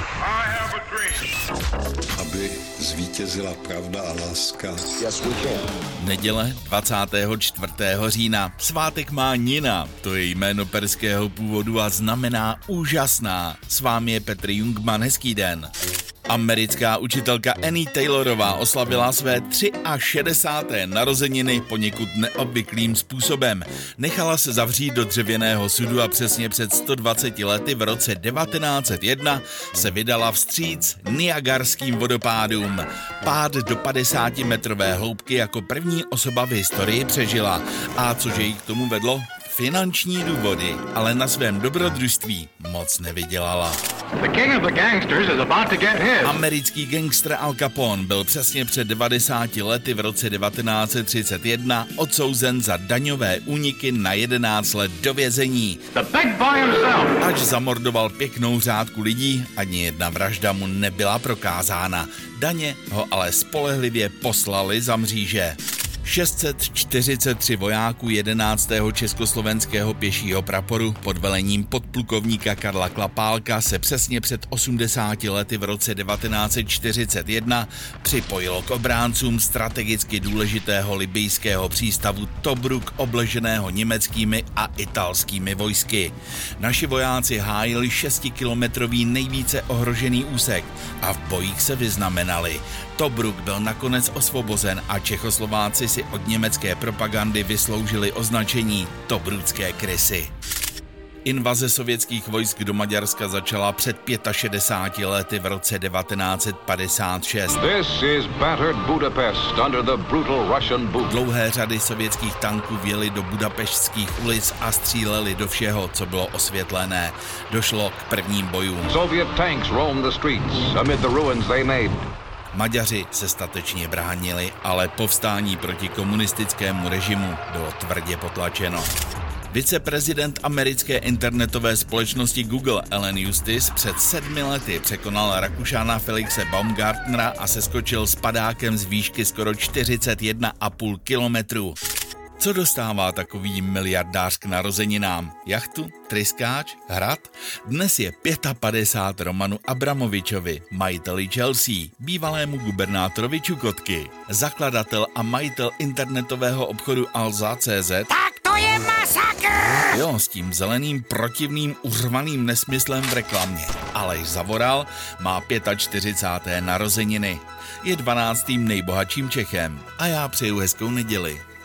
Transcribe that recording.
Aby zvítězila pravda a láska. Neděle 24. října. Svátek má Nina, to je jméno perského původu a znamená úžasná. S vámi je Petr Jungmann, hezký den. Americká učitelka Annie Taylorová oslavila své 63. narozeniny poněkud neobvyklým způsobem. Nechala se zavřít do dřevěného sudu a přesně před 120 lety v roce 1901 se vydala vstříc Niagarským vodopádům. Pád do 50metrové hloubky jako první osoba v historii přežila. A cože jí k tomu vedlo? Finanční důvody, ale na svém dobrodružství moc nevydělala. Americký gangster Al Capone byl přesně před 90 lety v roce 1931 odsouzen za daňové úniky na 11 let do vězení. Až zamordoval pěknou řádku lidí, ani jedna vražda mu nebyla prokázána. Daně ho ale spolehlivě poslali za mříže. 643 vojáků 11. československého pěšího praporu pod velením podplukovníka Karla Klapálka se přesně před 80 lety v roce 1941 připojilo k obráncům strategicky důležitého libyjského přístavu Tobruk obleženého německými a italskými vojsky. Naši vojáci hájili 6kilometrový nejvíce ohrožený úsek a v bojích se vyznamenali. Tobruk byl nakonec osvobozen a Čechoslováci si od německé propagandy vysloužili označení Tobrucké krysy. Invaze sovětských vojsk do Maďarska začala před 65 lety v roce 1956. Dlouhé řady sovětských tanků vjely do budapešťských ulic a stříleli do všeho, co bylo osvětlené. Došlo k prvním bojům. Maďaři se statečně bránili, ale povstání proti komunistickému režimu bylo tvrdě potlačeno. Viceprezident americké internetové společnosti Google Allen Eustace před 7 lety překonal Rakušana Felixe Baumgartnera a seskočil s padákem z výšky skoro 41,5 kilometru. Co dostává takový miliardář k narozeninám? Jachtu? Tryskáč? Hrad? Dnes je 55 Romanu Abramovičovi, majiteli Chelsea, bývalému gubernátorovi Čukotky. Zakladatel a majitel internetového obchodu Alza.cz. Tak to je masakr! Jo, s tím zeleným, protivným, uřvaným nesmyslem v reklamě. Aleš Zavoral má 45. narozeniny. Je 12. nejbohatším Čechem a já přeju hezkou neděli.